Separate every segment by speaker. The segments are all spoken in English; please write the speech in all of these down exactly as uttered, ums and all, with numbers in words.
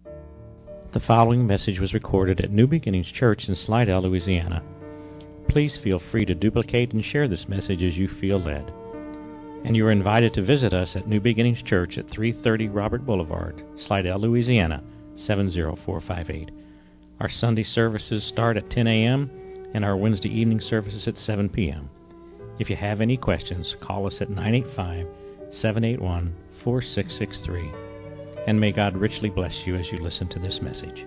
Speaker 1: The following message was recorded at New Beginnings Church in Slidell, Louisiana. Please feel free to duplicate and share this message as you feel led. And you are invited to visit us at New Beginnings Church at three thirty Robert Boulevard, Slidell, Louisiana, seven zero four five eight. Our Sunday services start at ten a.m. and our Wednesday evening services at seven p.m. If you have any questions, call us at nine eight five, seven eight one, four six six three. And may God richly bless you as you listen to this message.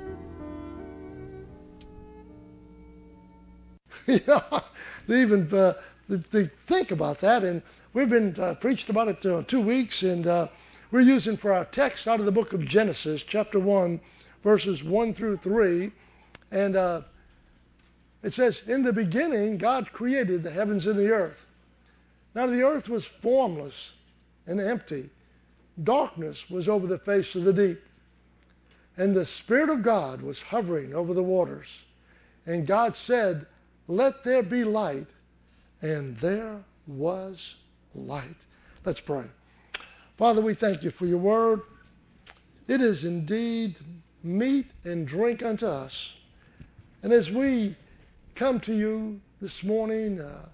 Speaker 2: You know, they even uh, they, they think about that, and we've been uh, preached about it uh, two weeks, and uh, we're using for our text out of the book of Genesis, chapter one, verses one through three, and uh, it says, "In the beginning, God created the heavens and the earth. Now the earth was formless and empty. Darkness was over the face of the deep, and the Spirit of God was hovering over the waters. And God said, 'Let there be light,' and there was light." Let's pray. Father, we thank you for your word. It is indeed meat and drink unto us. And as we come to you this morning, uh,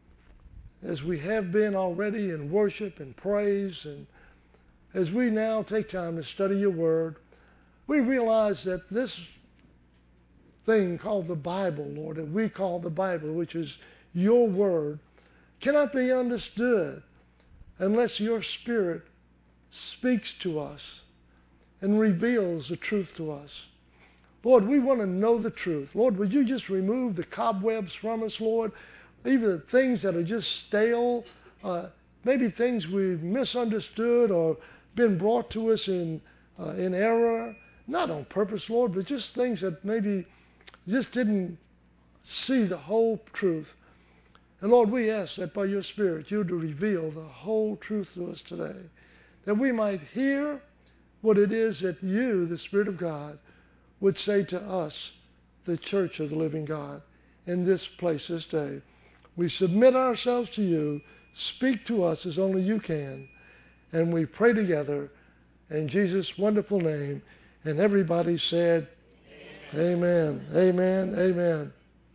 Speaker 2: as we have been already in worship and praise, and as we now take time to study your word, we realize that this thing called the Bible, Lord, that we call the Bible, which is your word, cannot be understood unless your Spirit speaks to us and reveals the truth to us. Lord, we want to know the truth. Lord, would you just remove the cobwebs from us, Lord? Even things that are just stale, uh, maybe things we've misunderstood or been brought to us in uh, in error, not on purpose, Lord, but just things that maybe just didn't see the whole truth. And Lord, we ask that by your Spirit, you to reveal the whole truth to us today, that we might hear what it is that you, the Spirit of God, would say to us, the church of the living God, in this place this day. We submit ourselves to you. Speak to us as only you can. And we pray together in Jesus' wonderful name. And everybody said, Amen. Amen. Amen. Amen.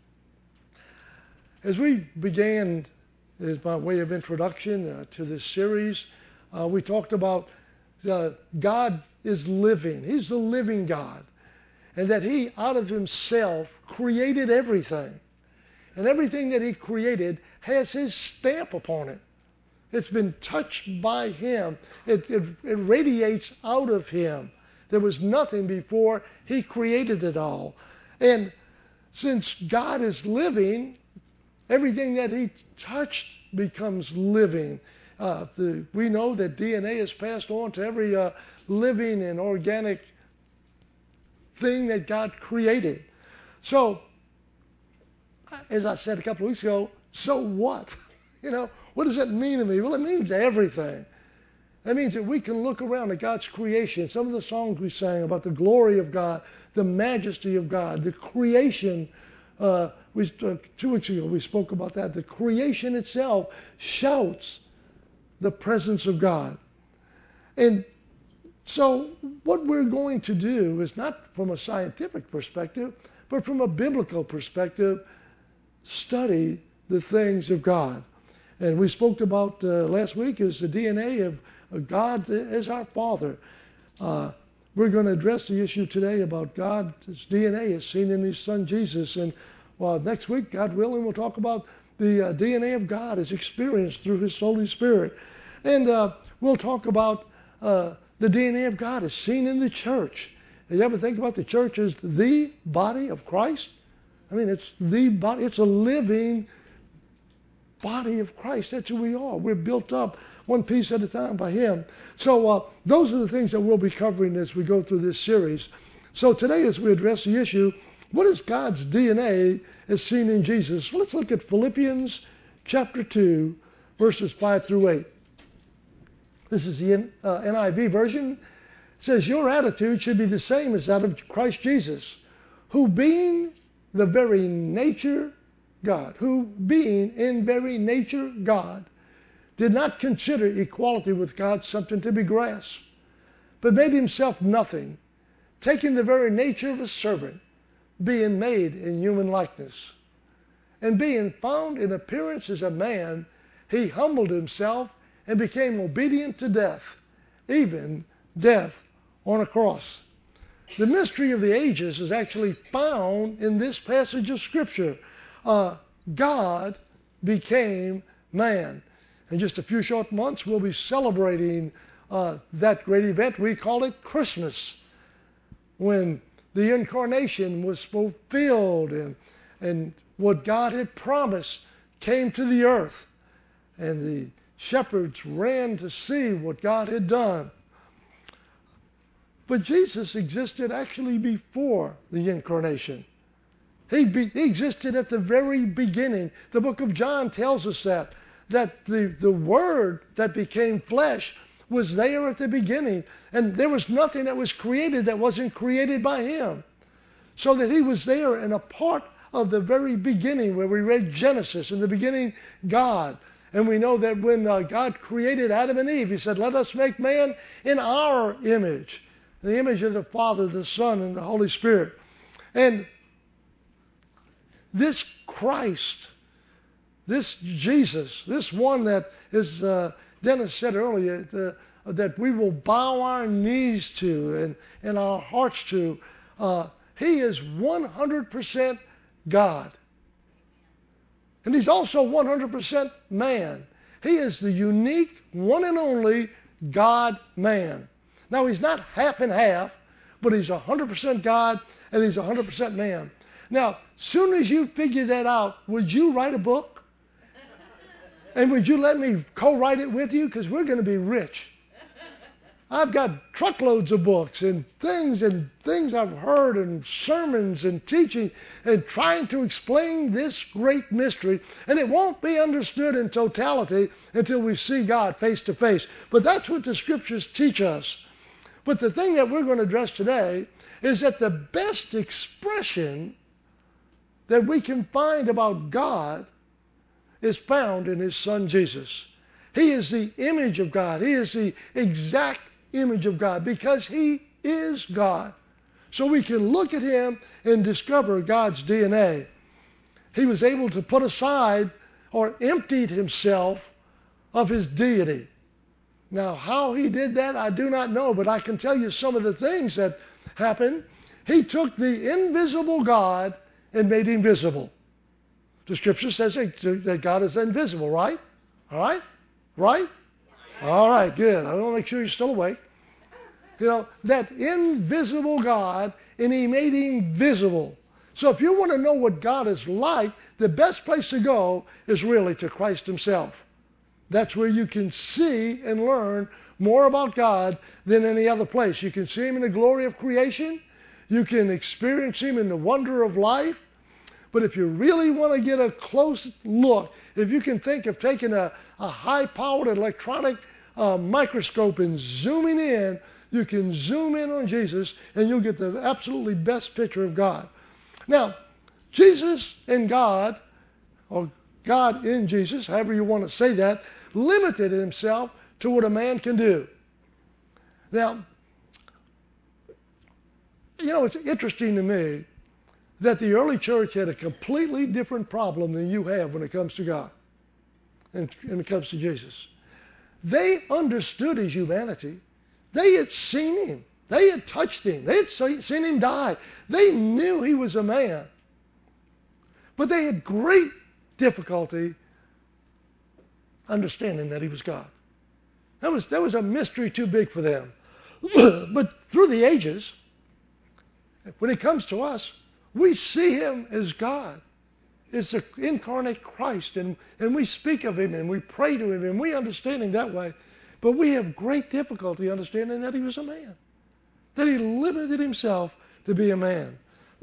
Speaker 2: As we began, as by way of introduction uh, to this series, uh, we talked about uh, God is living. He's the living God. And that He, out of Himself, created everything. And everything that He created has His stamp upon it. It's been touched by Him. It, it, it radiates out of Him. There was nothing before He created it all. And since God is living, everything that He touched becomes living. Uh, the, we know that D N A is passed on to every uh, living and organic thing that God created. So, as I said a couple of weeks ago, so what? You know, what does that mean to me? Well, it means everything. That means that we can look around at God's creation. Some of the songs we sang about the glory of God, the majesty of God, the creation. Uh, we, uh, two weeks ago we spoke about that. The creation itself shouts the presence of God. And so what we're going to do is not from a scientific perspective, but from a biblical perspective, study the things of God. And we spoke about uh, last week is the D N A of, of God as our Father. Uh, we're going to address the issue today about God's D N A is seen in His Son Jesus. And well, next week, God willing, we'll talk about the uh, D N A of God as experienced through His Holy Spirit. And uh, we'll talk about uh, the D N A of God is seen in the church. Have you ever think about the church as the body of Christ? I mean, it's the body. It's a living body of Christ. That's who we are. We're built up one piece at a time by Him. So uh, those are the things that we'll be covering as we go through this series. So today, as we address the issue, what is God's D N A as seen in Jesus? Well, let's look at Philippians chapter two, verses five through eight. This is the uh, N I V version. It says, "Your attitude should be the same as that of Christ Jesus, who being the very nature God, who being in very nature God, did not consider equality with God something to be grasped, but made Himself nothing, taking the very nature of a servant, being made in human likeness. And being found in appearance as a man, he humbled himself and became obedient to death, even death on a cross. The mystery of the ages is actually found in this passage of Scripture. Uh, God became man. In just a few short months, we'll be celebrating uh, that great event. We call it Christmas, when the incarnation was fulfilled and, and what God had promised came to the earth. And the shepherds ran to see what God had done. But Jesus existed actually before the incarnation. He, be, he existed at the very beginning. The book of John tells us that, that the, the Word that became flesh was there at the beginning. And there was nothing that was created that wasn't created by Him. So that He was there and a part of the very beginning, where we read Genesis. In the beginning, God. And we know that when uh, God created Adam and Eve, He said, let us make man in our image. The image of the Father, the Son, and the Holy Spirit. And this Christ, this Jesus, this one that is, uh, Dennis said earlier, the, that we will bow our knees to and, and our hearts to, uh, He is one hundred percent God. And He's also one hundred percent man. He is the unique, one and only God-man. Now, He's not half and half, but He's one hundred percent God and He's one hundred percent man. Now, soon as you figure that out, would you write a book? And would you let me co-write it with you? Because we're going to be rich. I've got truckloads of books and things and things I've heard and sermons and teaching and trying to explain this great mystery. And it won't be understood in totality until we see God face to face. But that's what the Scriptures teach us. But the thing that we're going to address today is that the best expression that we can find about God is found in His Son Jesus. He is the image of God. He is the exact image of God because He is God. So we can look at Him and discover God's D N A. He was able to put aside or emptied Himself of His deity. Now, how He did that, I do not know, but I can tell you some of the things that happened. He took the invisible God and made Him visible. The Scripture says that God is invisible, right? All right? Right? All right, good. I want to make sure you're still awake. You know, that invisible God, and He made Him visible. So if you want to know what God is like, the best place to go is really to Christ Himself. That's where you can see and learn more about God than any other place. You can see Him in the glory of creation. You can experience Him in the wonder of life. But if you really want to get a close look, if you can think of taking a, a high-powered electronic uh, microscope and zooming in, you can zoom in on Jesus and you'll get the absolutely best picture of God. Now, Jesus and God, or God in Jesus, however you want to say that, limited Himself to what a man can do. Now, you know, it's interesting to me that the early church had a completely different problem than you have when it comes to God and when it comes to Jesus. They understood His humanity. They had seen Him. They had touched Him. They had seen Him die. They knew He was a man. But they had great difficulty understanding that He was God. That was, that was a mystery too big for them. But through the ages, when it comes to us, we see Him as God. It's the incarnate Christ, and, and we speak of Him, and we pray to Him, and we understand Him that way. But we have great difficulty understanding that He was a man, that He limited Himself to be a man.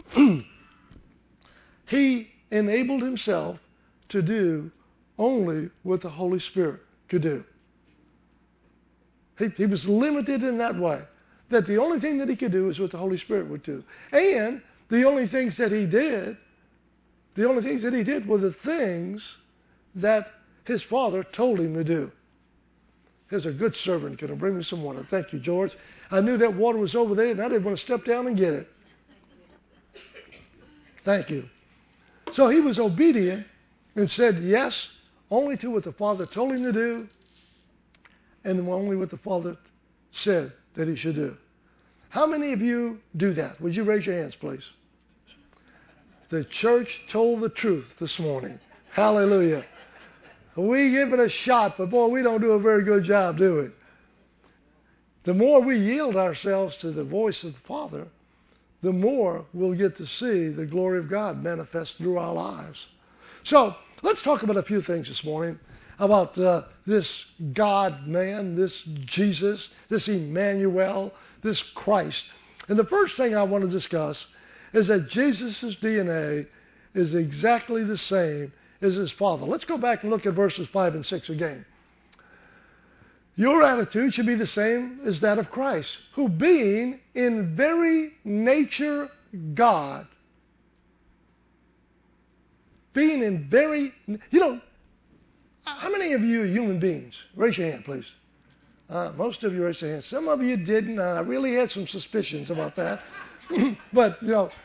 Speaker 2: He enabled Himself to do only what the Holy Spirit could do. He, he was limited in that way, that the only thing that He could do is what the Holy Spirit would do. And the only things that He did, the only things that He did were the things that His Father told Him to do. Here's a good servant. Can I bring me some water? Thank you, George. I knew that water was over there, and I didn't want to step down and get it. Thank you. So he was obedient and said yes only to what the Father told him to do and only what the Father said that he should do. How many of you do that? Would you raise your hands, please? The church told the truth this morning. Hallelujah. We give it a shot, but boy, we don't do a very good job, do we? The more we yield ourselves to the voice of the Father, the more we'll get to see the glory of God manifest through our lives. So let's talk about a few things this morning about uh, this God-man, this Jesus, this Emmanuel, this Christ. And the first thing I want to discuss is that Jesus' D N A is exactly the same as his Father. Let's go back and look at verses five and six again. Your attitude should be the same as that of Christ, who being in very nature God, being in very, you know, how many of you are human beings? Raise your hand, please. Uh, most of you raised your hand. Some of you didn't. I really had some suspicions about that. But, you know,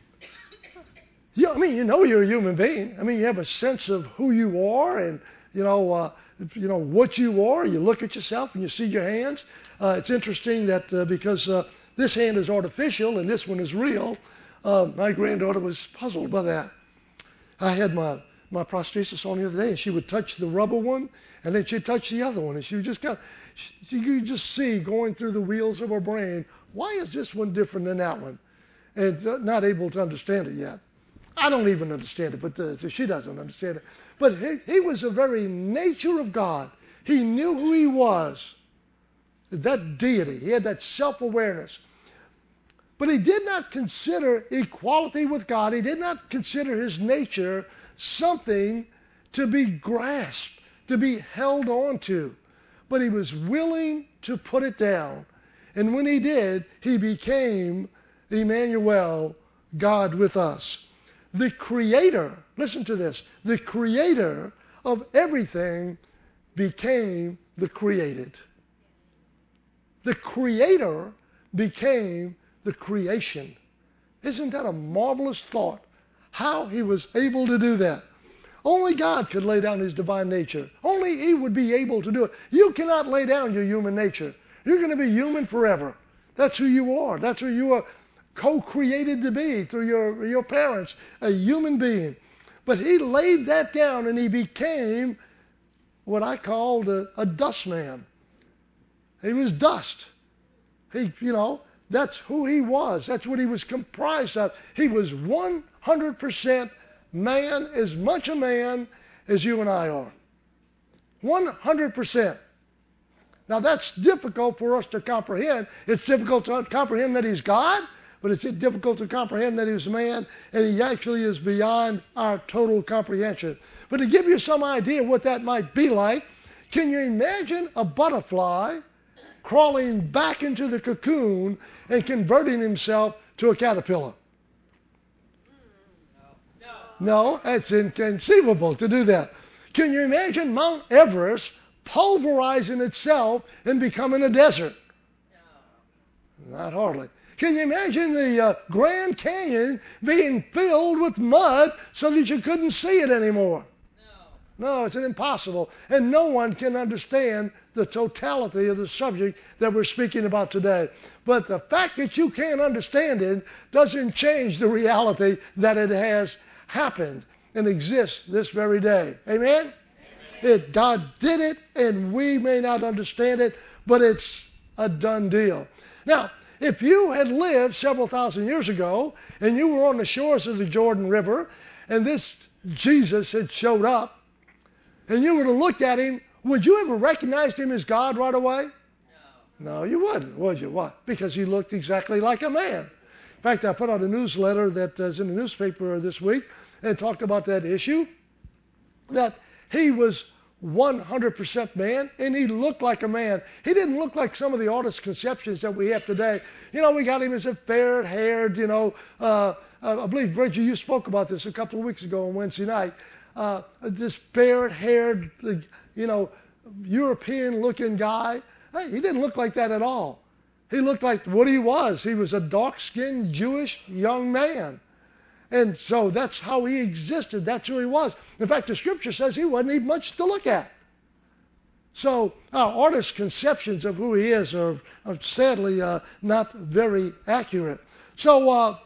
Speaker 2: you, I mean, you know you're a human being. I mean, you have a sense of who you are and, you know, uh, you know what you are. You look at yourself and you see your hands. Uh, it's interesting that uh, because uh, this hand is artificial and this one is real, uh, my granddaughter was puzzled by that. I had my, my prosthesis on the other day, and she would touch the rubber one, and then she'd touch the other one, and she would just kind of, she, you could just see going through the wheels of her brain, why is this one different than that one? And uh, not able to understand it yet. I don't even understand it, but uh, she doesn't understand it. But he, he was the very nature of God. He knew who he was. That deity. He had that self-awareness. But he did not consider equality with God. He did not consider his nature something to be grasped, to be held on to. But he was willing to put it down. And when he did, he became Emmanuel, God with us. The creator, listen to this, the creator of everything became the created. The creator became the creation. Isn't that a marvelous thought? How he was able to do that. Only God could lay down his divine nature. Only he would be able to do it. You cannot lay down your human nature. You're going to be human forever. That's who you are. That's who you are co-created to be through your, your parents, a human being. But he laid that down and he became what I called a, a dust man. He was dust. He, you know, that's who he was. That's what he was comprised of. He was one hundred percent man, as much a man as you and I are. one hundred percent. Now that's difficult for us to comprehend. It's difficult to comprehend that he's God, but it's difficult to comprehend that he's man, and he actually is beyond our total comprehension. But to give you some idea what that might be like, can you imagine a butterfly crawling back into the cocoon and converting himself to a caterpillar? No, it's inconceivable to do that. Can you imagine Mount Everest pulverizing itself and becoming a desert? No. Not hardly. Can you imagine the uh, Grand Canyon being filled with mud so that you couldn't see it anymore? No. No, it's impossible. And no one can understand the totality of the subject that we're speaking about today. But the fact that you can't understand it doesn't change the reality that it has happened and exists this very day. Amen? Amen. It, God did it, and we may not understand it, but it's a done deal. Now, if you had lived several thousand years ago, and you were on the shores of the Jordan River, and this Jesus had showed up, and you were to look at him, would you ever recognize him as God right away? No. No, you wouldn't, would you? Why? Because he looked exactly like a man. In fact, I put out a newsletter that is in the newspaper this week and talked about that issue, that he was one hundred percent man, and he looked like a man. He didn't look like some of the artist conceptions that we have today. You know, we got him as a fair-haired, you know, uh, I believe, Bridget, you spoke about this a couple of weeks ago on Wednesday night, uh, this fair-haired, you know, European-looking guy. Hey, he didn't look like that at all. He looked like what he was. He was a dark-skinned Jewish young man. And so that's how he existed. That's who he was. In fact, the Scripture says he wasn't even much to look at. So our artists' conceptions of who he is are, are sadly uh, not very accurate. So uh,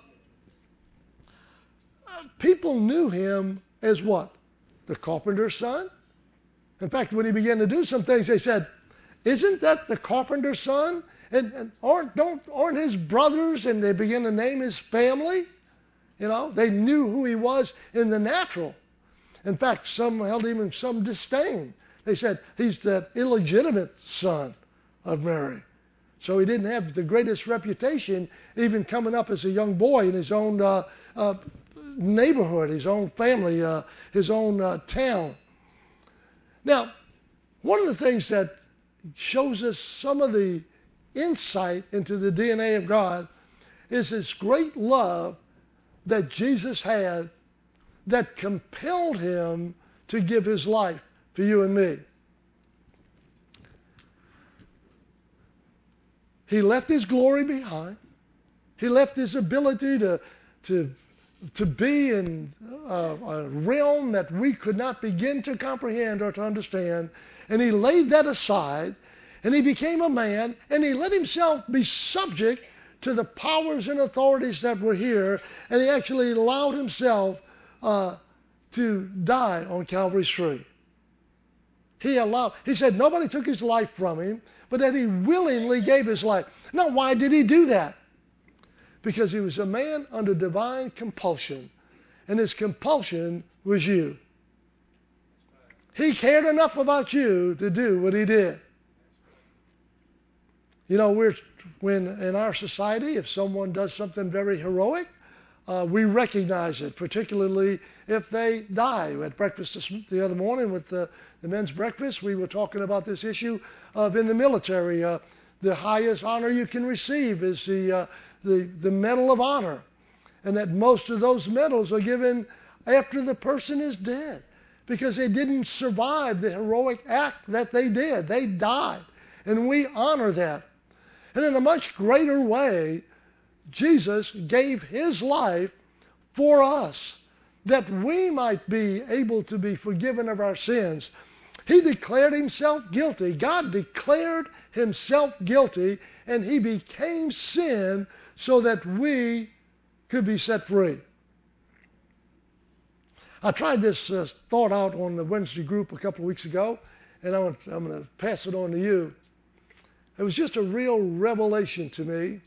Speaker 2: people knew him as what? The carpenter's son? In fact, when he began to do some things, they said, isn't that the carpenter's son? And, and aren't, don't, aren't his brothers? And they began to name his family. You know, they knew who he was in the natural. In fact, some held him in some disdain. They said he's that illegitimate son of Mary. So he didn't have the greatest reputation even coming up as a young boy in his own uh, uh, neighborhood, his own family, uh, his own uh, town. Now, one of the things that shows us some of the insight into the D N A of God is this great love that Jesus had that compelled him to give his life for you and me. He left his glory behind. He left his ability to, to, to be in a, a realm that we could not begin to comprehend or to understand. And he laid that aside, and he became a man, and he let himself be subject to the powers and authorities that were here, and he actually allowed himself uh, to die on Calvary's tree. He allowed, he said nobody took his life from him, but that he willingly gave his life. Now, why did he do that? Because he was a man under divine compulsion, and his compulsion was you. He cared enough about you to do what he did. You know, we're when in our society, if someone does something very heroic, uh, we recognize it, particularly if they die. We had breakfast this, the other morning with the, the men's breakfast. We were talking about this issue of in the military, uh, the highest honor you can receive is the, uh, the, the Medal of Honor. And that most of those medals are given after the person is dead because they didn't survive the heroic act that they did. They died. And we honor that. And in a much greater way, Jesus gave his life for us, that we might be able to be forgiven of our sins. He declared himself guilty. God declared himself guilty, and he became sin so that we could be set free. I tried this uh, thought out on the Wednesday group a couple of weeks ago, and I'm, I'm going to pass it on to you. It was just a real revelation to me.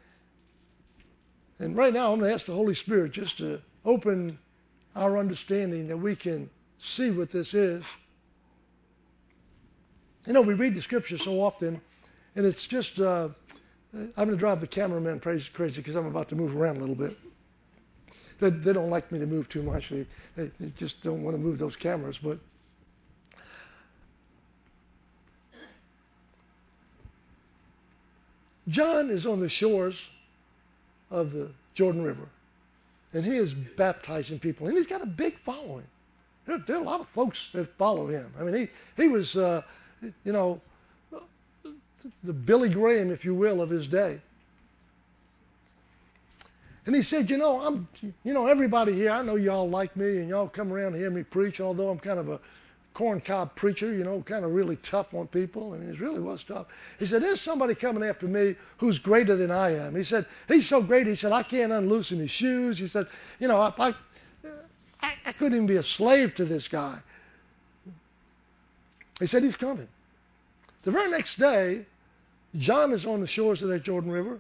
Speaker 2: And right now I'm going to ask the Holy Spirit just to open our understanding that we can see what this is. You know, we read the Scripture so often, and it's just, uh, I'm going to drive the cameraman crazy because I'm about to move around a little bit. They, they don't like me to move too much. They, they, they just don't want to move those cameras. But John is on the shores of the Jordan River, and he is baptizing people, and he's got a big following. There, there are a lot of folks that follow him. I mean, he, he was, uh, you know, the Billy Graham, if you will, of his day. And he said, you know, I'm, you know, everybody here, I know y'all like me, and y'all come around to hear me preach, although I'm kind of a corncob preacher, you know, kind of really tough on people. I mean, it really was tough. He said, there's somebody coming after me who's greater than I am. He said, he's so great, he said, I can't unloosen his shoes. He said, you know, I, I, I couldn't even be a slave to this guy. He said, he's coming. The very next day, John is on the shores of that Jordan River.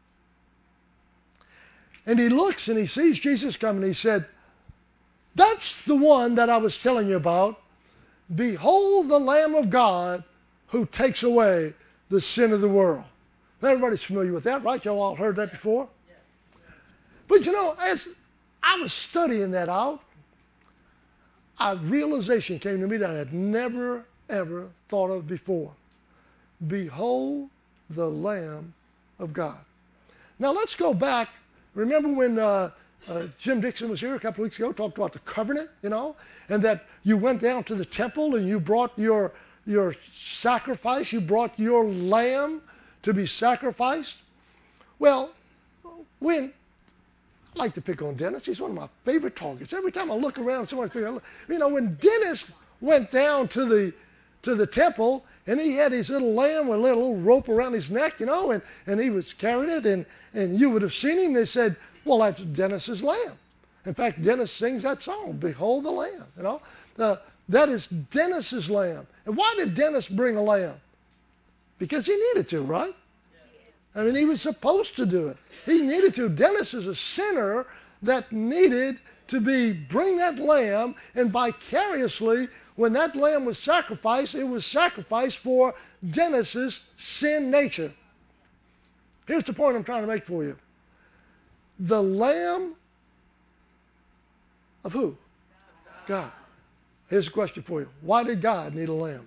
Speaker 2: And he looks and he sees Jesus coming. He said, that's the one that I was telling you about. Behold the Lamb of God who takes away the sin of the world. Now, everybody's familiar with that, right? Y'all all heard that before? But you know, as I was studying that out, a realization came to me that I had never, ever thought of before. Behold the Lamb of God. Now, let's go back. Remember when uh, uh, Jim Dixon was here a couple weeks ago, talked about the covenant, you know, and that you went down to the temple and you brought your your sacrifice. You brought your lamb to be sacrificed. Well, when I like to pick on Dennis. He's one of my favorite targets. Every time I look around, someone figure, you know, when Dennis went down to the to the temple and he had his little lamb with a little rope around his neck, you know, and, and he was carrying it, and, and you would have seen him. They said, well, that's Dennis's lamb. In fact, Dennis sings that song, Behold the Lamb, you know. Uh, that is Dennis's lamb. And why did Dennis bring a lamb? Because he needed to, right? I mean, he was supposed to do it. He needed to. Dennis is a sinner that needed to be bring that lamb, and vicariously, when that lamb was sacrificed, it was sacrificed for Dennis's sin nature. Here's the point I'm trying to make for you. The lamb of who? God. Here's a question for you. Why did God need a lamb?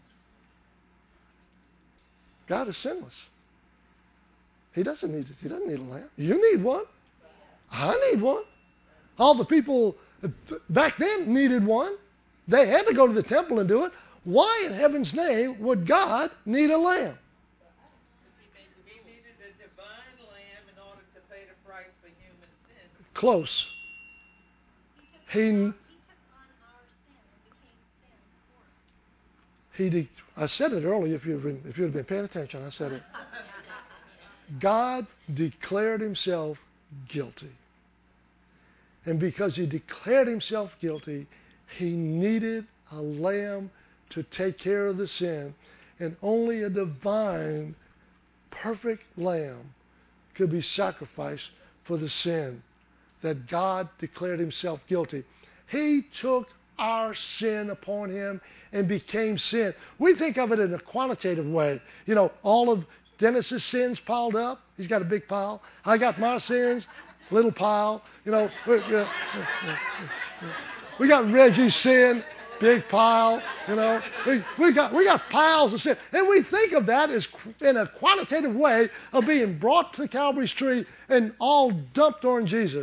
Speaker 2: God is sinless. He doesn't need it. He doesn't need a lamb. You need one. I need one. All the people back then needed one. They had to go to the temple and do it. Why in heaven's name would God need a lamb?
Speaker 3: He needed a divine lamb in order to pay the price for human sin.
Speaker 2: Close. He, he took on our sin and became sin for us. He de- I said it earlier. If you've been, if you'd have been paying attention, I said it. God declared himself guilty. And because he declared himself guilty, he needed a lamb to take care of the sin. And only a divine, perfect lamb could be sacrificed for the sin that God declared himself guilty. He took our sin upon him and became sin. We think of it in a quantitative way. You know, all of Dennis's sins piled up. He's got a big pile. I got my sins, little pile. You know, we, we, we got Reggie's sin, big pile. You know, we, we got we got piles of sin, and we think of that as in a quantitative way of being brought to the Calvary's tree and all dumped on Jesus.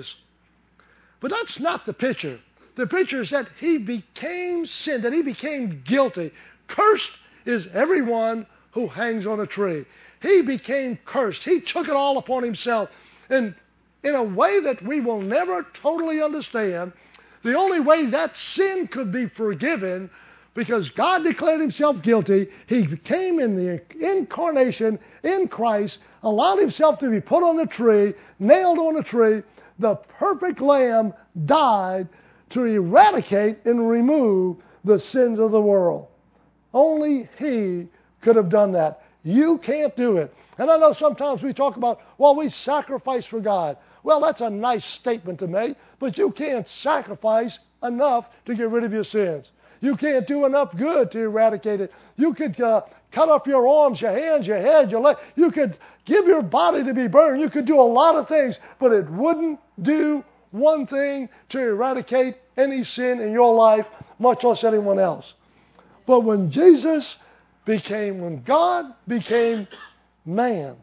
Speaker 2: But that's not the picture. The picture is that he became sin, that he became guilty. Cursed is everyone who hangs on a tree. He became cursed. He took it all upon himself. And in a way that we will never totally understand, the only way that sin could be forgiven, because God declared himself guilty, he came in the incarnation in Christ, allowed himself to be put on the tree, nailed on the tree. The perfect lamb died to eradicate and remove the sins of the world. Only he could have done that. You can't do it. And I know sometimes we talk about, well, we sacrifice for God. Well, that's a nice statement to make, but you can't sacrifice enough to get rid of your sins. You can't do enough good to eradicate it. You could uh, cut off your arms, your hands, your head, your leg. You could give your body to be burned. You could do a lot of things, but it wouldn't do one thing to eradicate any sin in your life, much less anyone else. But when Jesus became, when God became man,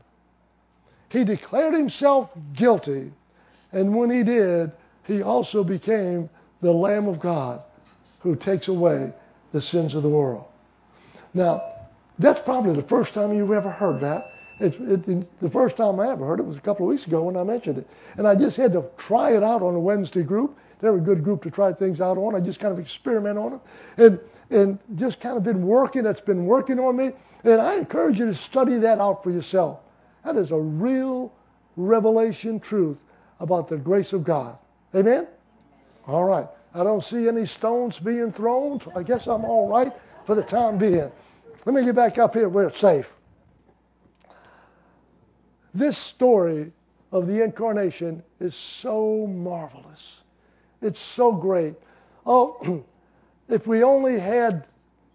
Speaker 2: he declared himself guilty, and when he did, he also became the Lamb of God who takes away the sins of the world. Now, that's probably the first time you've ever heard that. It's, it, the first time I ever heard it was a couple of weeks ago when I mentioned it. And I just had to try it out on a Wednesday group. They're a good group to try things out on. I just kind of experiment on them. And, and just kind of been working. That's been working on me. And I encourage you to study that out for yourself. That is a real revelation truth about the grace of God. Amen? All right. I don't see any stones being thrown, so I guess I'm all right for the time being. Let me get back up here where it's safe. This story of the incarnation is so marvelous. It's so great. Oh, if we only had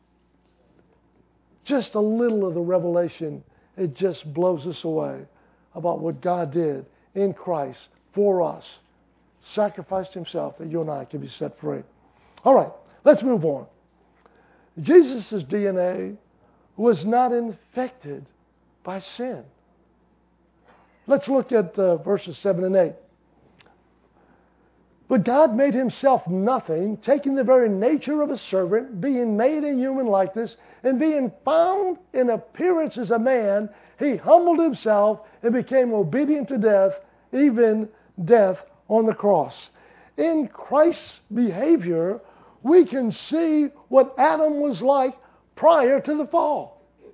Speaker 2: just a little of the revelation, it just blows us away about what God did in Christ for us. Sacrificed himself that you and I can be set free. All right, let's move on. Jesus' D N A was not infected by sin. Let's look at uh, verses seven and eight. But God made himself nothing, taking the very nature of a servant, being made in human likeness, and being found in appearance as a man, he humbled himself and became obedient to death, even death on the cross. In Christ's behavior, we can see what Adam was like prior to the fall.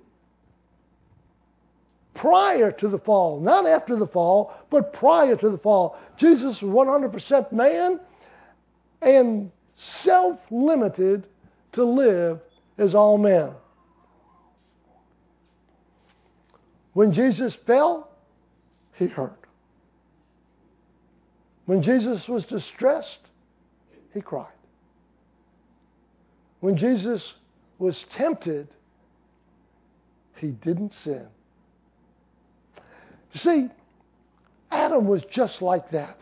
Speaker 2: Prior to the fall, not after the fall, but prior to the fall. Jesus was one hundred percent man and self-limited to live as all men. When Jesus fell, he hurt. When Jesus was distressed, he cried. When Jesus was tempted, he didn't sin. You see, Adam was just like that.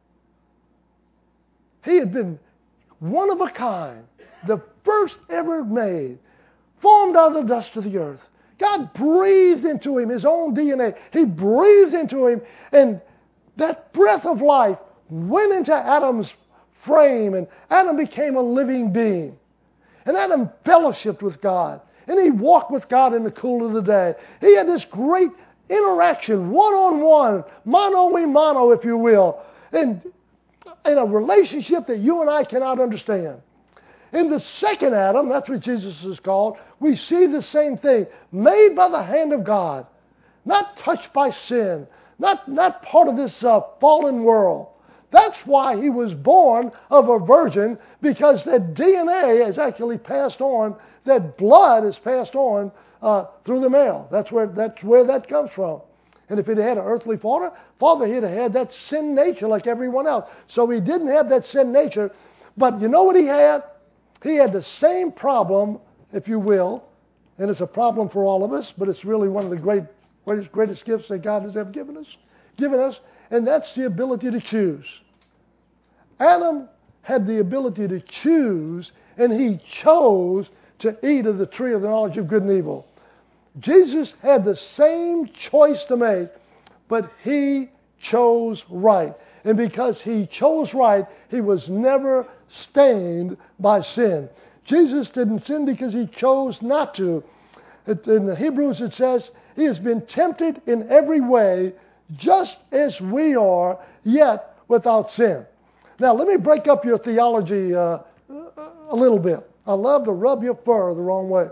Speaker 2: He had been one of a kind, the first ever made, formed out of the dust of the earth. God breathed into him his own D N A. He breathed into him, and that breath of life went into Adam's frame, and Adam became a living being. And Adam fellowshiped with God, and he walked with God in the cool of the day. He had this great interaction, one-on-one, mano a mano, if you will, and in a relationship that you and I cannot understand. In the second Adam, that's what Jesus is called, we see the same thing, made by the hand of God, not touched by sin, not, not part of this uh, fallen world. That's why he was born of a virgin, because that D N A is actually passed on, that blood is passed on uh, through the male. That's where, that's where that comes from. And if he'd had an earthly father, father, he'd have had that sin nature like everyone else. So he didn't have that sin nature. But you know what he had? He had the same problem, if you will, and it's a problem for all of us, but it's really one of the great, greatest, greatest gifts that God has ever given us, given us, and that's the ability to choose. Adam had the ability to choose, and he chose to eat of the tree of the knowledge of good and evil. Jesus had the same choice to make, but he chose right. And because he chose right, he was never stained by sin. Jesus didn't sin because he chose not to. In the Hebrews it says, he has been tempted in every way, just as we are, yet without sin. Now, let me break up your theology uh, a little bit. I love to rub your fur the wrong way.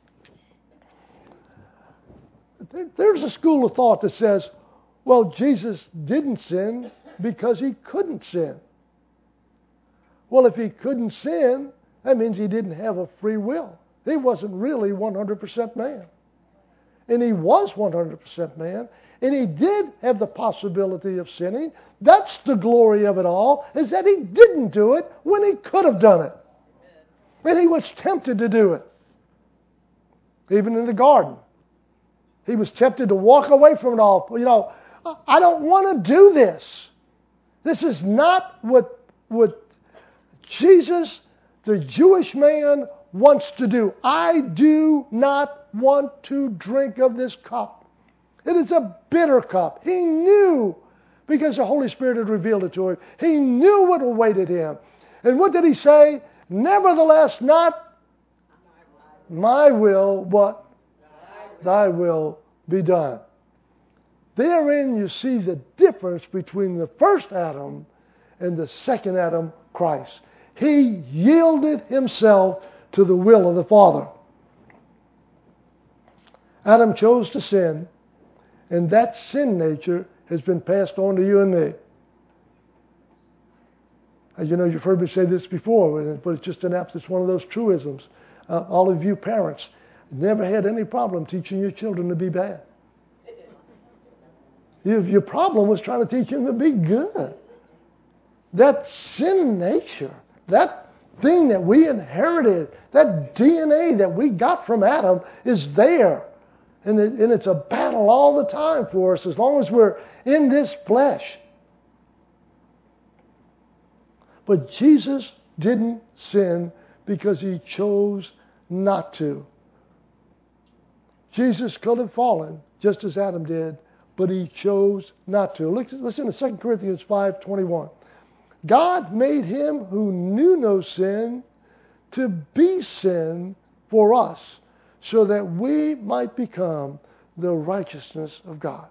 Speaker 2: There's a school of thought that says, well, Jesus didn't sin because he couldn't sin. Well, if he couldn't sin, that means he didn't have a free will. He wasn't really one hundred percent man. And he was one hundred percent man. And he did have the possibility of sinning. That's the glory of it all, is that he didn't do it when he could have done it. And he was tempted to do it. Even in the garden. He was tempted to walk away from it all. You know, I don't want to do this. This is not what, what Jesus, the Jewish man, wants to do. I do not want to drink of this cup. It is a bitter cup. He knew, because the Holy Spirit had revealed it to him. He knew what awaited him. And what did he say? Nevertheless, not my will, but thy will be done. Therein you see the difference between the first Adam and the second Adam, Christ. He yielded himself to the will of the Father. Adam chose to sin, and that sin nature has been passed on to you and me. As you know, you've heard me say this before, but it's just an it's one of those truisms. Uh, all of you parents never had any problem teaching your children to be bad. Your, your problem was trying to teach them to be good. That sin nature, that thing that we inherited, that D N A that we got from Adam is there. And, it, and it's a battle all the time for us as long as we're in this flesh. But Jesus didn't sin because he chose not to. Jesus could have fallen just as Adam did, but he chose not to. Listen to Second Corinthians five twenty-one. God made him who knew no sin to be sin for us, so that we might become the righteousness of God.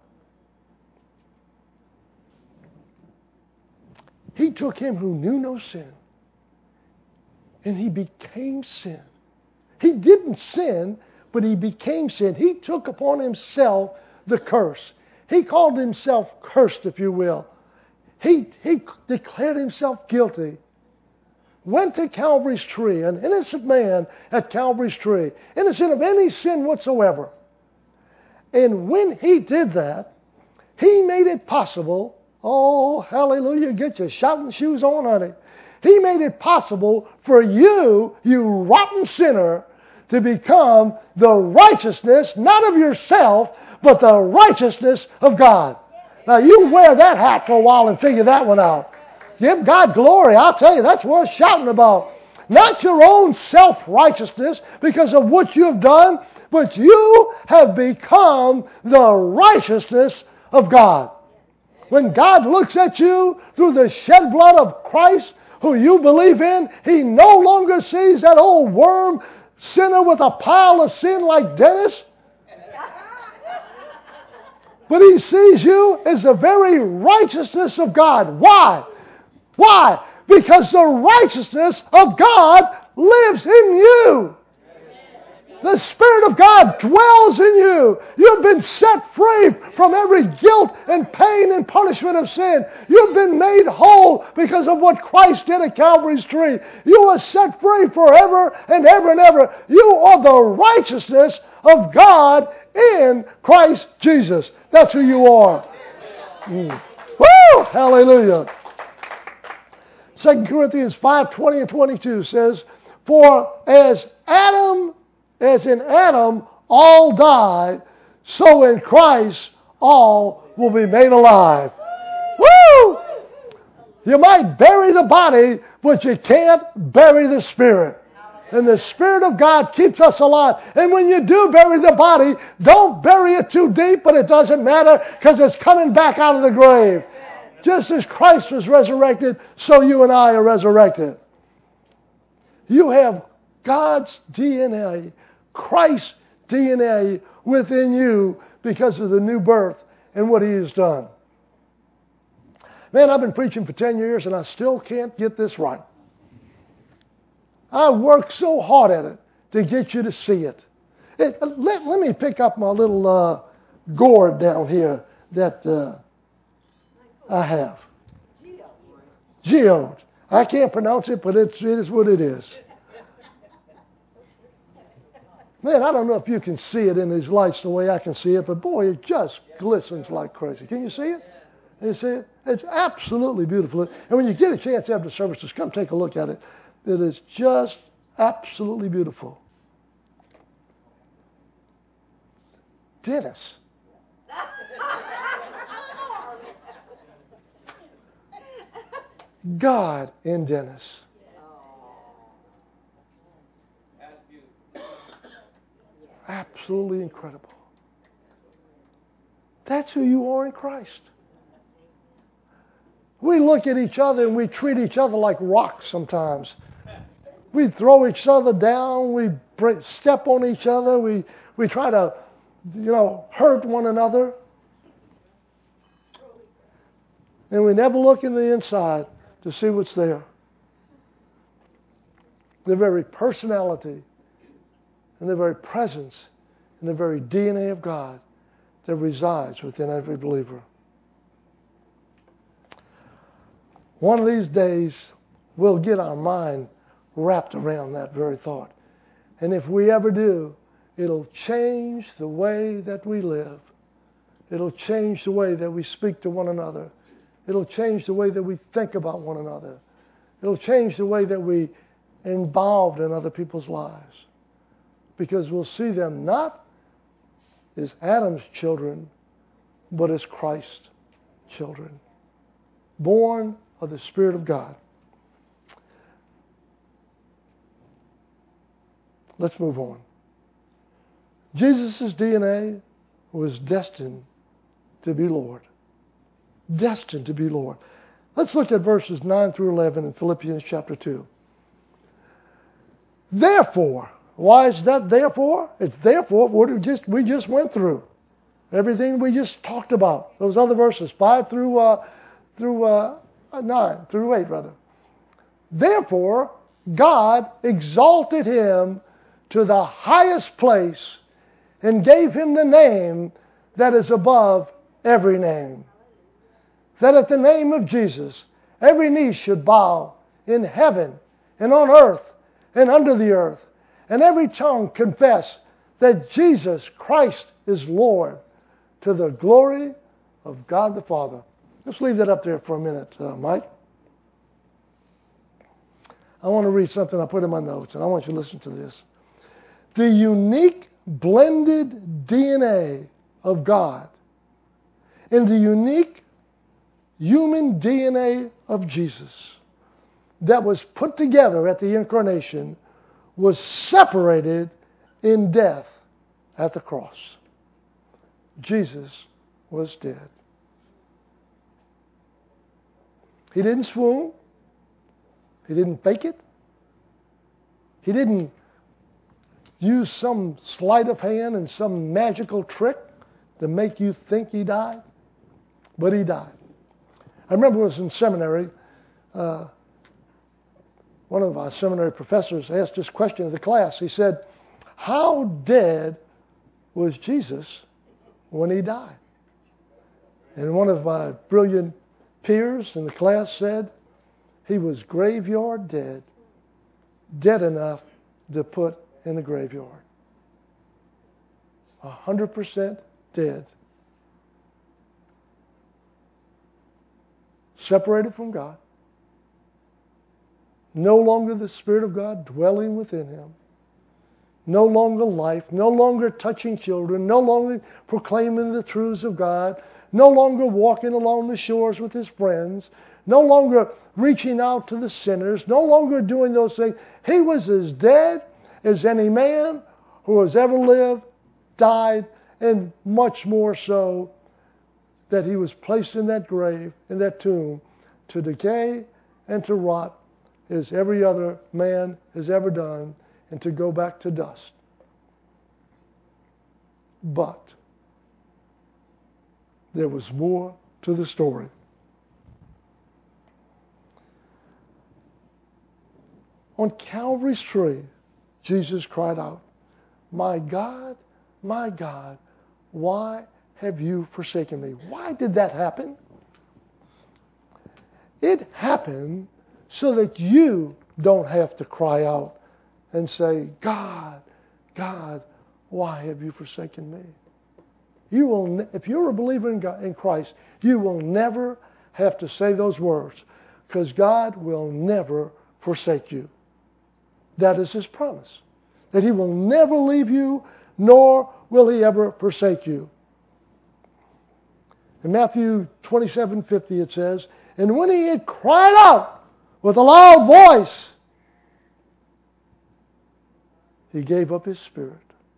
Speaker 2: He took him who knew no sin, and he became sin. He didn't sin, but he became sin. He took upon himself the curse. He called himself cursed, if you will. He, he declared himself guilty. Went to Calvary's tree, an innocent man at Calvary's tree, innocent of any sin whatsoever. And when he did that, he made it possible. Oh, hallelujah, get your shouting shoes on, honey. He made it possible for you, you rotten sinner, to become the righteousness, not of yourself, but the righteousness of God. Now, you wear that hat for a while and figure that one out. Give God glory. I'll tell you, that's worth shouting about. Not your own self-righteousness because of what you've done, but you have become the righteousness of God. When God looks at you through the shed blood of Christ, who you believe in, He no longer sees that old worm sinner with a pile of sin like Dennis. But He sees you as the very righteousness of God. Why? Why? Because the righteousness of God lives in you. The Spirit of God dwells in you. You've been set free from every guilt and pain and punishment of sin. You've been made whole because of what Christ did at Calvary's tree. You are set free forever and ever and ever. You are the righteousness of God in Christ Jesus. That's who you are. Mm. Woo! Hallelujah. Second Corinthians five twenty and twenty-two says, "For as Adam, as in Adam all died, so in Christ all will be made alive." Woo! You might bury the body, but you can't bury the Spirit. And the Spirit of God keeps us alive. And when you do bury the body, don't bury it too deep, but it doesn't matter because it's coming back out of the grave. Just as Christ was resurrected, so you and I are resurrected. You have God's D N A, Christ's D N A within you because of the new birth and what He has done. Man, I've been preaching for ten years and I still can't get this right. I worked so hard at it to get you to see it. it let, let me pick up my little uh, gourd down here that uh, I have. Geode. I can't pronounce it, but it's, it is what it is. Man, I don't know if you can see it in these lights the way I can see it, but boy, it just glistens like crazy. Can you see it? Can you see it? It's absolutely beautiful. And when you get a chance after the service, just come take a look at it. It is just absolutely beautiful. Dennis. God in Dennis. Absolutely incredible. That's who you are in Christ. We look at each other and we treat each other like rocks sometimes. We throw each other down. We break, step on each other. We, we try to, you know, hurt one another. And we never look in the inside to see what's there. The very personality and the very presence and the very D N A of God that resides within every believer. One of these days, we'll get our mind wrapped around that very thought. And if we ever do, it'll change the way that we live. It'll change the way that we speak to one another. It'll change the way that we think about one another. It'll change the way that we are involved in other people's lives. Because we'll see them not as Adam's children, but as Christ's children. Born of the Spirit of God. Let's move on. Jesus' D N A was destined to be Lord. Destined to be Lord. Let's look at verses nine through eleven in Philippians chapter two. Therefore, why is that therefore? It's therefore what we just, we just went through. Everything we just talked about. Those other verses, five through uh, through uh, nine, through eight rather. Therefore, God exalted him to the highest place and gave him the name that is above every name. That at the name of Jesus, every knee should bow in heaven and on earth and under the earth, and every tongue confess that Jesus Christ is Lord, to the glory of God the Father. Let's leave that up there for a minute, uh, Mike. I want to read something I put in my notes, and I want you to listen to this. The unique blended D N A of God and the unique human D N A of Jesus that was put together at the incarnation was separated in death at the cross. Jesus was dead. He didn't swoon. He didn't fake it. He didn't use some sleight of hand and some magical trick to make you think he died. But he died. I remember when I was in seminary, uh, one of our seminary professors asked this question of the class. He said, how dead was Jesus when he died? And one of my brilliant peers in the class said, he was graveyard dead, dead enough to put in the graveyard. A hundred percent dead. Separated from God. No longer the Spirit of God dwelling within him. No longer life. No longer touching children. No longer proclaiming the truths of God. No longer walking along the shores with his friends. No longer reaching out to the sinners. No longer doing those things. He was as dead as any man who has ever lived, died, and much more so that he was placed in that grave, in that tomb, to decay and to rot as every other man has ever done, and to go back to dust. But there was more to the story. On Calvary's tree, Jesus cried out, "My God, my God, why have you forsaken me?" Why did that happen? It happened so that you don't have to cry out and say, "God, God, why have you forsaken me?" You will, if you're a believer in, God, in Christ, you will never have to say those words, because God will never forsake you. That is His promise, that He will never leave you, nor will He ever forsake you. In Matthew twenty-seven fifty it says, "And when He had cried out with a loud voice, He gave up His spirit."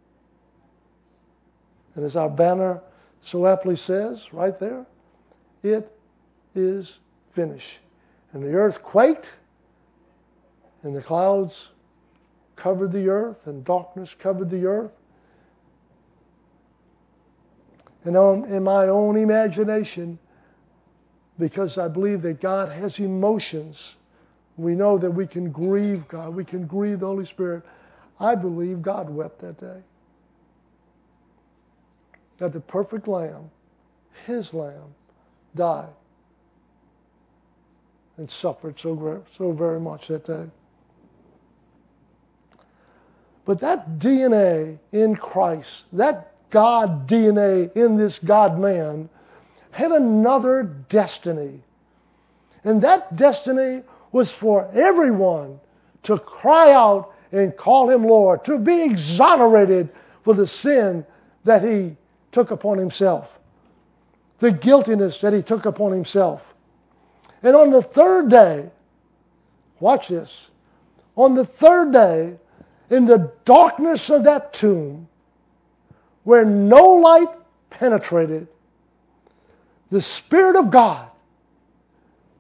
Speaker 2: And as our banner so aptly says right there, it is finished. And the earth quaked, and the clouds covered the earth, and darkness covered the earth. And on, in my own imagination, because I believe that God has emotions, we know that we can grieve God, we can grieve the Holy Spirit. I believe God wept that day. That the perfect Lamb, His Lamb, died and suffered so, so very much that day. But that D N A in Christ, that God D N A in this God-man, had another destiny. And that destiny was for everyone to cry out and call Him Lord, to be exonerated for the sin that He took upon Himself, the guiltiness that He took upon Himself. And on the third day, watch this, on the third day, in the darkness of that tomb, where no light penetrated, the Spirit of God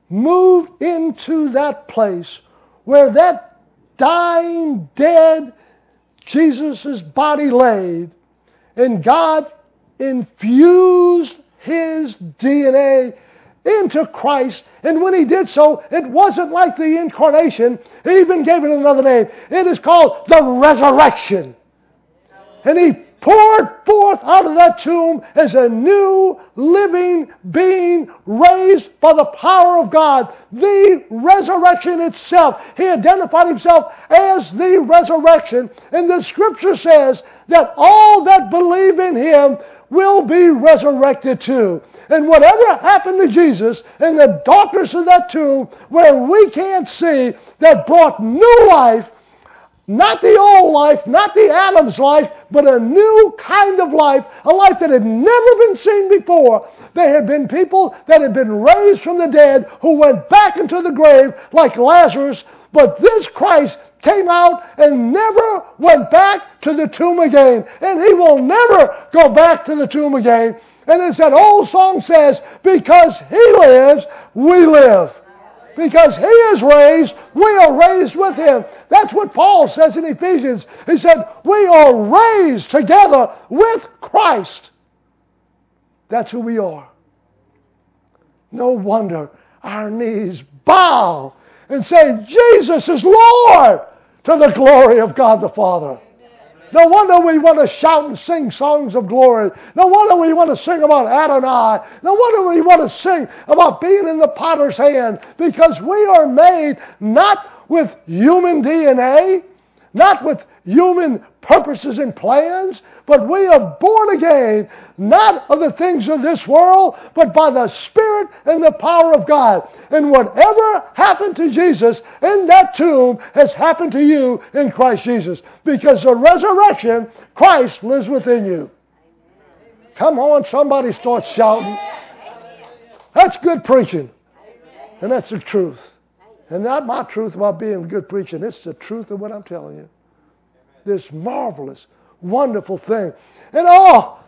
Speaker 2: moved into that place where that dying, dead Jesus' body laid, and God infused His D N A into Christ. And when He did so, it wasn't like the incarnation. He even gave it another name. It is called the resurrection. And He poured forth out of that tomb as a new living being raised by the power of God. The resurrection itself. He identified Himself as the resurrection. And the Scripture says that all that believe in Him will be resurrected too. And whatever happened to Jesus in the darkness of that tomb where we can't see, that brought new life, not the old life, not the Adam's life, but a new kind of life, a life that had never been seen before. There had been people that had been raised from the dead who went back into the grave like Lazarus, but this Christ came out and never went back to the tomb again. And He will never go back to the tomb again. And as that old song says, because He lives, we live. Because He is raised, we are raised with Him. That's what Paul says in Ephesians. He said, we are raised together with Christ. That's who we are. No wonder our knees bow and say, Jesus is Lord, to the glory of God the Father. No wonder we want to shout and sing songs of glory. No wonder we want to sing about Adonai. No wonder we want to sing about being in the potter's hand. Because we are made not with human D N A, not with human purposes and plans, but we are born again, not of the things of this world, but by the Spirit and the power of God. And whatever happened to Jesus in that tomb has happened to you in Christ Jesus. Because the resurrection, Christ lives within you. Come on, somebody start shouting. That's good preaching. And that's the truth. And not my truth about being good preaching. It's the truth of what I'm telling you. This marvelous, wonderful thing. And oh,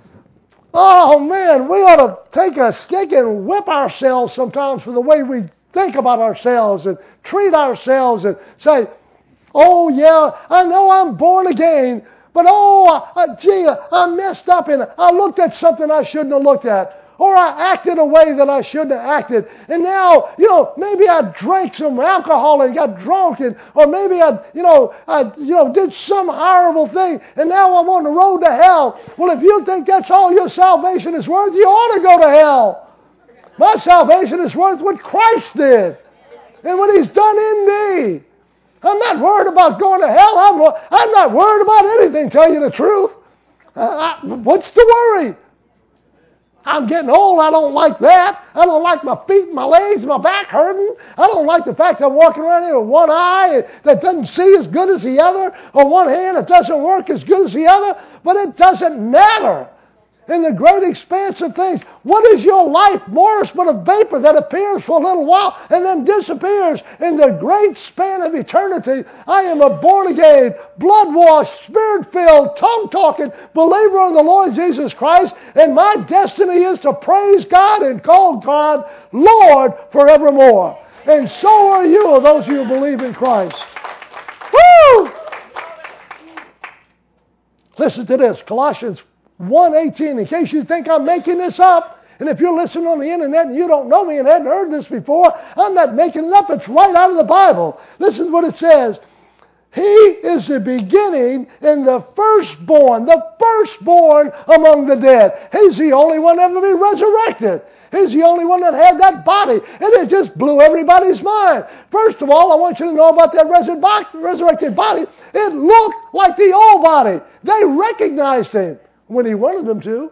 Speaker 2: oh man, we ought to take a stick and whip ourselves sometimes for the way we think about ourselves and treat ourselves and say, oh yeah, I know I'm born again, but oh, I, gee, I messed up and I looked at something I shouldn't have looked at. Or I acted a way that I shouldn't have acted. And now, you know, maybe I drank some alcohol and got drunk. And, or maybe I, you know, I, you know, did some horrible thing. And now I'm on the road to hell. Well, if you think that's all your salvation is worth, you ought to go to hell. My salvation is worth what Christ did. And what He's done in me. I'm not worried about going to hell. I'm, I'm not worried about anything, tell you the truth. Uh, I, what's the worry? I'm getting old. I don't like that. I don't like my feet, my legs, my back hurting. I don't like the fact I'm walking around here with one eye that doesn't see as good as the other, or one hand that doesn't work as good as the other. But it doesn't matter. In the great expanse of things, what is your life more but a vapor that appears for a little while and then disappears in the great span of eternity? I am a born-again, blood-washed, spirit-filled, tongue-talking believer in the Lord Jesus Christ, and my destiny is to praise God and call God Lord forevermore. And so are you, those of you who believe in Christ. Woo! Listen to this, Colossians one eighteen, in case you think I'm making this up, and if you're listening on the internet and you don't know me and hadn't heard this before, I'm not making it up. It's right out of the Bible. Listen to what it says. He is the beginning and the firstborn, the firstborn among the dead. He's the only one ever to be resurrected. He's the only one that had that body. And it just blew everybody's mind. First of all, I want you to know about that resurrected body. It looked like the old body. They recognized Him. When He wanted them to.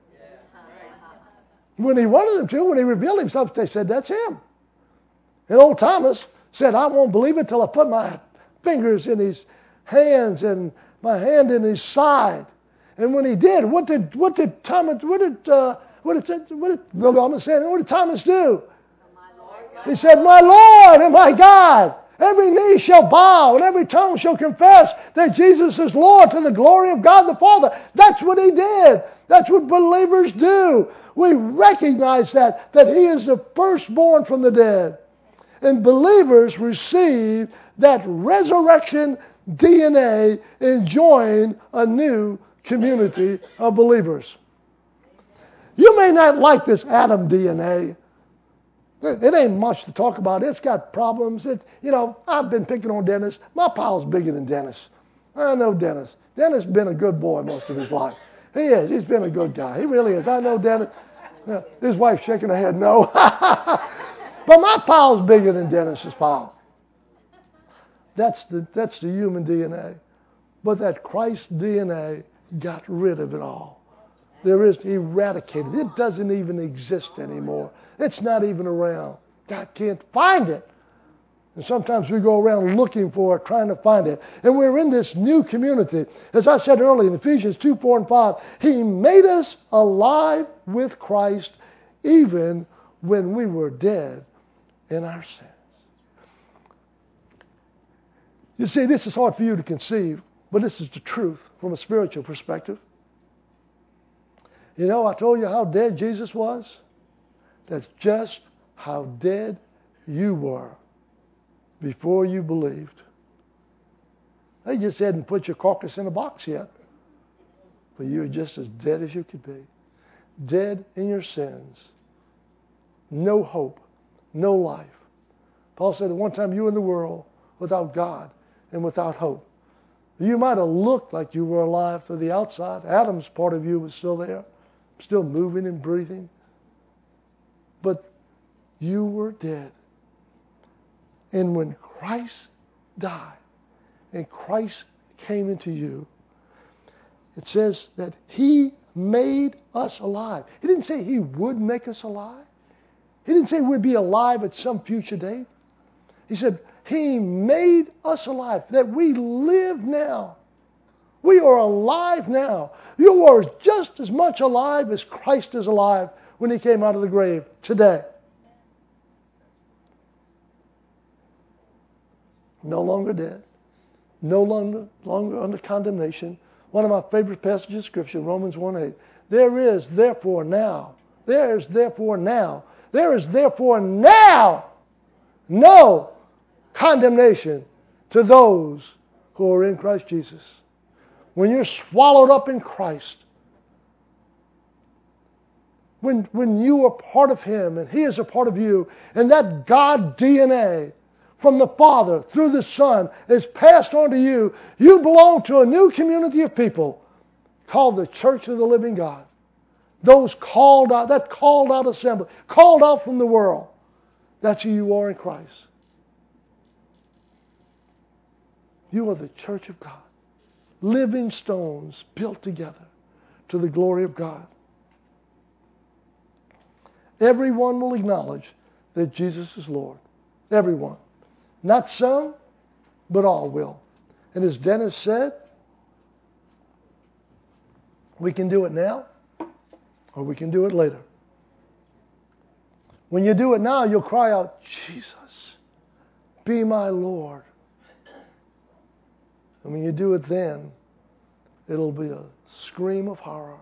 Speaker 2: When He wanted them to, when He revealed Himself, they said, that's Him. And old Thomas said, I won't believe it till I put my fingers in His hands and my hand in His side. And when he did, what did what did Thomas what did uh, what did what did I'm saying, what did Thomas do? He said, "My Lord and my God." Every knee shall bow and every tongue shall confess that Jesus is Lord to the glory of God the Father. That's what he did. That's what believers do. We recognize that, that he is the firstborn from the dead. And believers receive that resurrection D N A and join a new community of believers. You may not like this Adam D N A. It ain't much to talk about. It's got problems. It, you know, I've been picking on Dennis. My pal's bigger than Dennis. I know Dennis. Dennis has been a good boy most of his life. He is. He's been a good guy. He really is. I know Dennis. Uh, his wife's shaking her head no. But my pal's bigger than Dennis's pal. That's the, that's the human D N A. But that Christ D N A got rid of it all. There is eradicated. It doesn't even exist anymore. It's not even around. God can't find it. And sometimes we go around looking for it, trying to find it. And we're in this new community. As I said earlier in Ephesians two, four, and five, He made us alive with Christ even when we were dead in our sins. You see, this is hard for you to conceive, but this is the truth from a spiritual perspective. You know, I told you how dead Jesus was. That's just how dead you were before you believed. They just hadn't put your carcass in a box yet. But you were just as dead as you could be. Dead in your sins. No hope. No life. Paul said at one time you were in the world without God and without hope. You might have looked like you were alive to the outside. Adam's part of you was still there, still moving and breathing. But you were dead. And when Christ died and Christ came into you, it says that He made us alive. He didn't say He would make us alive. He didn't say we'd be alive at some future date. He said He made us alive, that we live now. We are alive now. You are just as much alive as Christ is alive when He came out of the grave today. No longer dead. No longer, longer under condemnation. One of my favorite passages of Scripture, Romans one eight. There is therefore now. There is therefore now. There is therefore now no condemnation to those who are in Christ Jesus. When you're swallowed up in Christ, when, when you are part of Him and He is a part of you, and that God D N A from the Father through the Son is passed on to you, you belong to a new community of people called the Church of the Living God. Those called out, that called out assembly, called out from the world. That's who you are in Christ. You are the church of God. Living stones built together to the glory of God. Everyone will acknowledge that Jesus is Lord. Everyone. Not some, but all will. And as Dennis said, we can do it now, or we can do it later. When you do it now, you'll cry out, Jesus, be my Lord. And when you do it then, it'll be a scream of horror.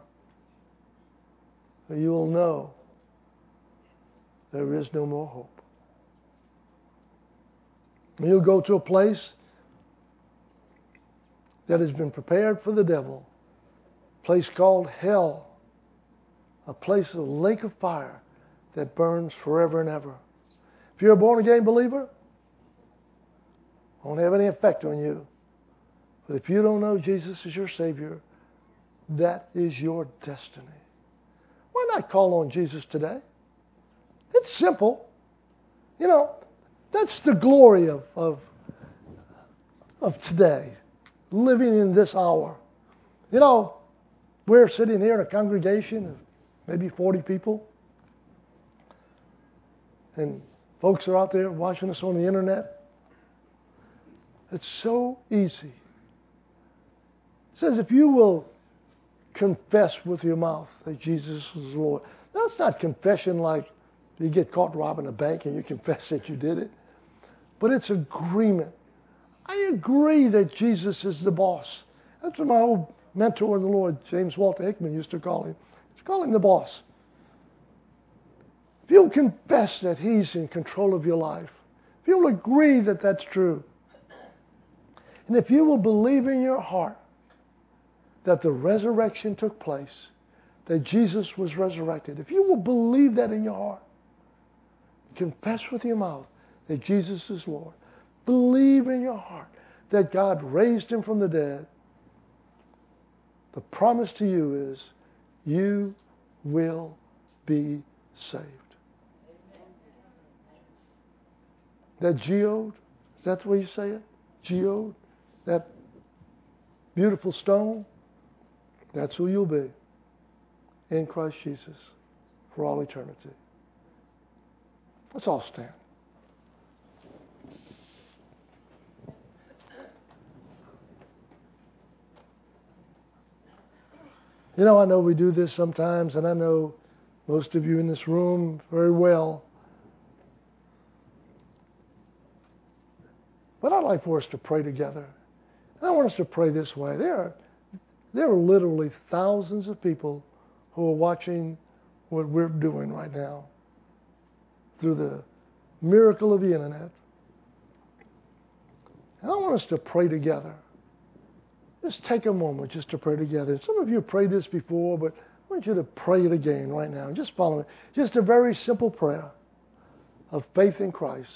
Speaker 2: You will know there is no more hope. And you'll go to a place that has been prepared for the devil, a place called hell, a place of lake of fire that burns forever and ever. If you're a born-again believer, it won't have any effect on you. But if you don't know Jesus as your Savior, that is your destiny. Why not call on Jesus today? It's simple. You know, that's the glory of, of, of today, living in this hour. You know, we're sitting here in a congregation of maybe forty people. And folks are out there watching us on the internet. It's so easy. It says if you will confess with your mouth that Jesus is Lord. That's not confession like you get caught robbing a bank and you confess that you did it. But it's agreement. I agree that Jesus is the boss. That's what my old mentor in the Lord, James Walter Hickman, used to call him. He's calling him the boss. If you confess that He's in control of your life, if you will agree that that's true, and if you will believe in your heart that the resurrection took place, that Jesus was resurrected, if you will believe that in your heart, confess with your mouth that Jesus is Lord, believe in your heart that God raised him from the dead, the promise to you is you will be saved. That geode, is that the way you say it? Geode, that beautiful stone, that's who you'll be in Christ Jesus for all eternity. Let's all stand. You know, I know we do this sometimes, and I know most of you in this room very well. But I'd like for us to pray together. And I want us to pray this way. There are, there are literally thousands of people who are watching what we're doing right now through the miracle of the internet. And I want us to pray together. Just take a moment just to pray together. Some of you have prayed this before, but I want you to pray it again right now. Just follow it. Just a very simple prayer of faith in Christ.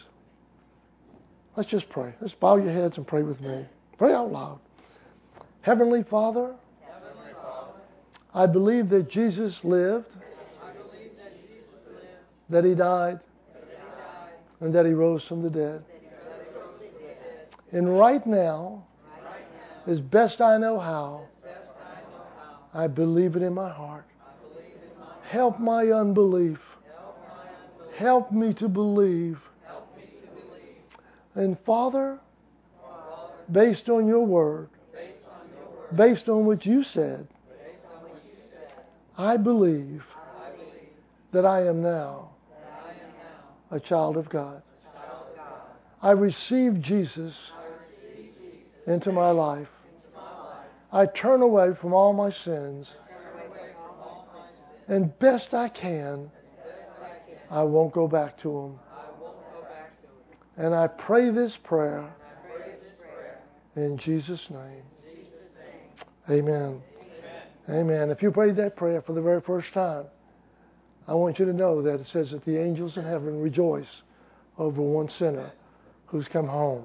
Speaker 2: Let's just pray. Let's bow your heads and pray with me. Pray out loud. Heavenly Father,
Speaker 3: Heavenly Father,
Speaker 2: I believe that Jesus lived,
Speaker 3: I believe that Jesus lived,
Speaker 2: that he died,
Speaker 3: that he died,
Speaker 2: and that he rose from the dead.
Speaker 3: that he rose from the dead.
Speaker 2: And right now,
Speaker 3: Right now,
Speaker 2: as best I know how,
Speaker 3: best I know how,
Speaker 2: I believe it in my heart.
Speaker 3: I believe in my heart.
Speaker 2: Help my unbelief.
Speaker 3: Help my unbelief.
Speaker 2: Help me to believe.
Speaker 3: Help me to believe.
Speaker 2: And Father,
Speaker 3: Father,
Speaker 2: based on your word,
Speaker 3: based on your word,
Speaker 2: based on what you said,
Speaker 3: based on what you said,
Speaker 2: I believe
Speaker 3: I believe
Speaker 2: that I am now
Speaker 3: that I am now
Speaker 2: a child of God.
Speaker 3: a child of God.
Speaker 2: I receive Jesus
Speaker 3: I receive Jesus
Speaker 2: into my life.
Speaker 3: into my life.
Speaker 2: I turn away from all my sins,
Speaker 3: Turn away from all my sins.
Speaker 2: and best I can,
Speaker 3: Best I can,
Speaker 2: I won't go back to them.
Speaker 3: I won't go back to it.
Speaker 2: And I pray this prayer
Speaker 3: I pray this prayer
Speaker 2: in Jesus' name.
Speaker 3: in Jesus' name.
Speaker 2: Amen.
Speaker 3: Amen.
Speaker 2: Amen. If you prayed that prayer for the very first time, I want you to know that it says that the angels in heaven rejoice over one sinner who's come home.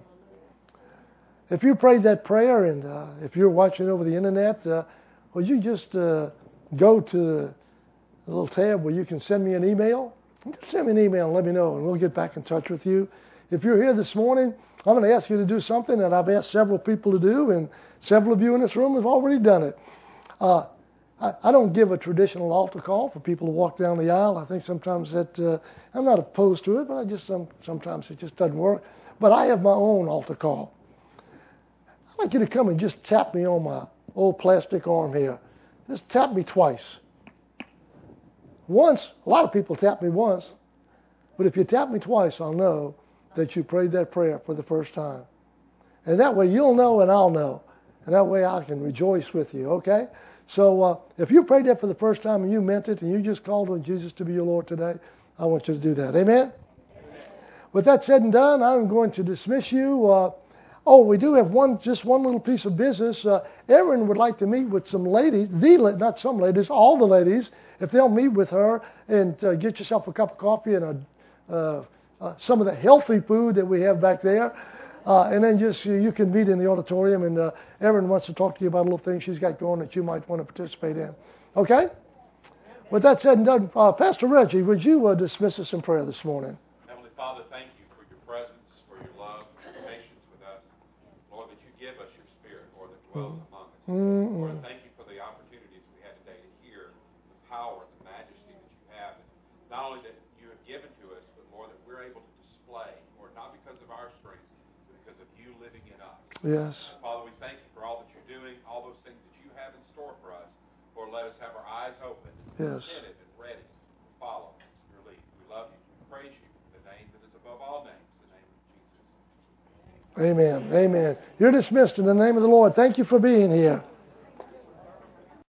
Speaker 2: If you prayed that prayer, and uh, if you're watching over the internet, uh, will you just uh, go to the little tab where you can send me an email? Just send me an email and let me know, and we'll get back in touch with you. If you're here this morning, I'm going to ask you to do something that I've asked several people to do, and several of you in this room have already done it. Uh, I, I don't give a traditional altar call for people to walk down the aisle. I think sometimes that, uh, I'm not opposed to it, but I just some, sometimes it just doesn't work. But I have my own altar call. I'd like you to come and just tap me on my old plastic arm here. Just tap me twice. Once, a lot of people tap me once, but if you tap me twice, I'll know that you prayed that prayer for the first time. And that way you'll know and I'll know. And that way I can rejoice with you, okay? So uh, if you prayed that for the first time and you meant it and you just called on Jesus to be your Lord today, I want you to do that. Amen? Amen. With that said and done, I'm going to dismiss you. Uh, oh, we do have one, just one little piece of business. Uh, Erin would like to meet with some ladies, the not some ladies, all the ladies, if they'll meet with her and uh, get yourself a cup of coffee and a, uh, uh, some of the healthy food that we have back there. Uh, and then just uh, you can meet in the auditorium, and uh, Erin wants to talk to you about a little thing she's got going that you might want to participate in. Okay? With that said and done, uh, Pastor Reggie, would you uh, dismiss us in prayer this morning?
Speaker 4: Heavenly Father, thank you for your presence, for your love, for your patience with us. Lord, that you give us your Spirit, Lord, that dwells among us.
Speaker 2: Mm-mm.
Speaker 4: Lord, thank you for the opportunities we had today to hear the power and the majesty that you have. And not only that you have given to us, but Lord, that we're able to display, Lord, not because of our strength, but because of you living in us.
Speaker 2: Yes.
Speaker 4: Father, we thank you for all that you're doing, all those things that you have in store for us. Lord, let us have our eyes open,
Speaker 2: Yes.
Speaker 4: attentive and ready to follow your lead. We love you. We praise you. The name that is above all names, the name of Jesus.
Speaker 2: Amen. Amen. You're dismissed in the name of the Lord. Thank you for being here.